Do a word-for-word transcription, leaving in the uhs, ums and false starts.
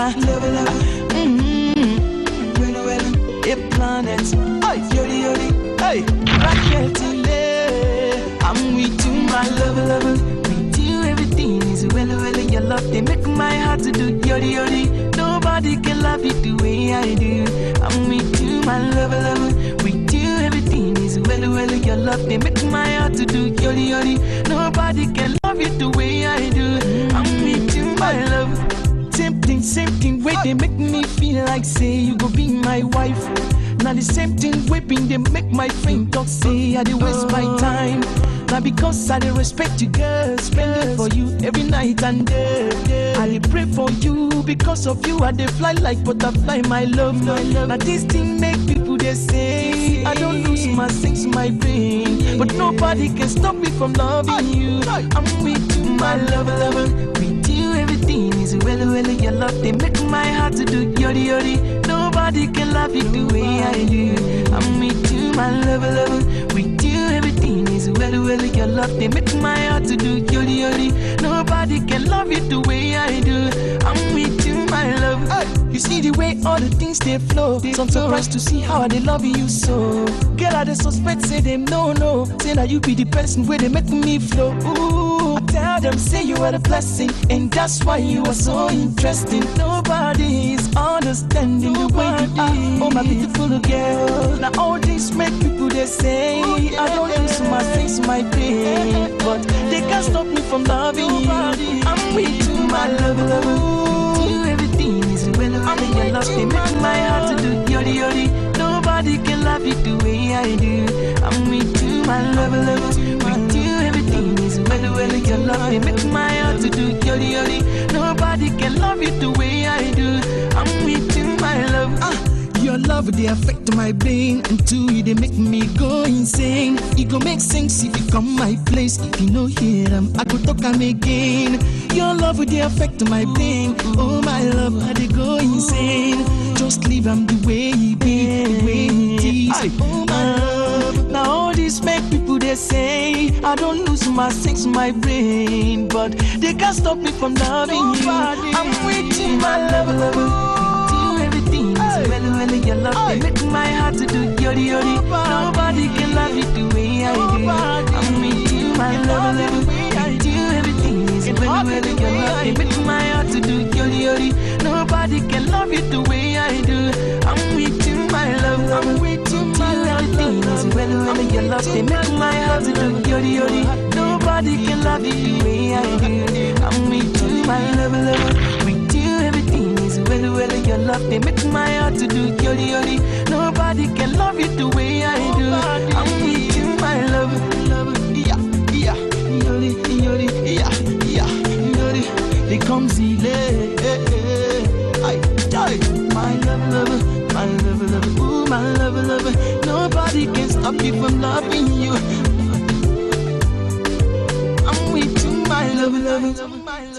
my love, love. Mm-hmm. Well, well, the planets. Hey, yodi, yodi. Hey, rocket I'm with you, my love, love. With you, everything is well, well. Your love, they make my heart to do yodi, yodi. Nobody can love you the way I do. I'm with you, my love, love. With you, everything is well, well. Your love, they make my heart to do yodi, yodi. Nobody can love you the way I do. I'm with you, my love. Same thing, same thing, way they make me feel like say you go be my wife. Now the same thing, whipping they make my friend talk say I dey waste my time. Now because I dey respect you, girl, spend it for you every night and day. I dey pray for you because of you. I dey fly like butterfly, my love. Now this thing make people they say I don't lose my sense, my brain, but nobody can stop me from loving you. I'm with you, my love, love. With you, everything is well, well. Your love they make my heart to do yodi, yodi. Nobody can love you the way I do. I'm with you, my love, love. With you, everything is well, well. Your love they make my heart to do yodi, yodi. Nobody can love you the way I do. I'm with you, my love. Hey. You see the way all the things they flow. They so I'm surprised to see how they love you so. Girl, I they suspect say them no, no. Say that you be the person where they make me flow. Ooh, I tell them say you are the blessing, and that's why you are so interesting. Nobody is understanding the way you are. Oh my beautiful girl. Now all this make people they say I don't lose my things, my pain, but they can't stop me from loving you. I'm with you, my love, love. With you, everything is well. I'm in your love, they make my heart to do yodi, yodi. Nobody can love you the way I do. I'm with you, my love, love. With you, everything is well, well. Your love, they make my heart to do yodi, yodi. Nobody can love you the way I do. I'm with you, my love. Uh. Your love, they affect my brain. And two, they make me go insane. It go make sense if you come my place. If you know hear them, I go talk them again. Your love, they affect my brain. Oh my love, I they go insane. Just leave them the way he be, the way he is. Oh my love. Now all this make people they say I don't lose my sense, my brain, but they can't stop me from loving you. I'm with you, my love, love. Well, well, your love, they make my heart to do yodi, yodi. Nobody can love you the way I do. I'm with you, my love, love. With you, everything is well, well, your love, they make my heart to do yodi, yodi. Nobody can love you the way I do. I'm with you, my love, I'm with you, my love. Everything is well, well, your love, they make my heart to do yodi, yodi. Nobody can love you the way I do. I'm with you, my love, love. With you, everything is well, well, your love, they make my heart to do yodi, yodi. Nobody can love you the way I do. I'm with you, my love, love. Yeah, yeah, yodi, yodi, yeah, yeah, yodi. They come zile, I die. My love, love, my love, love. Ooh, my love, love. Nobody can stop you from loving you. I'm with you, my love, love.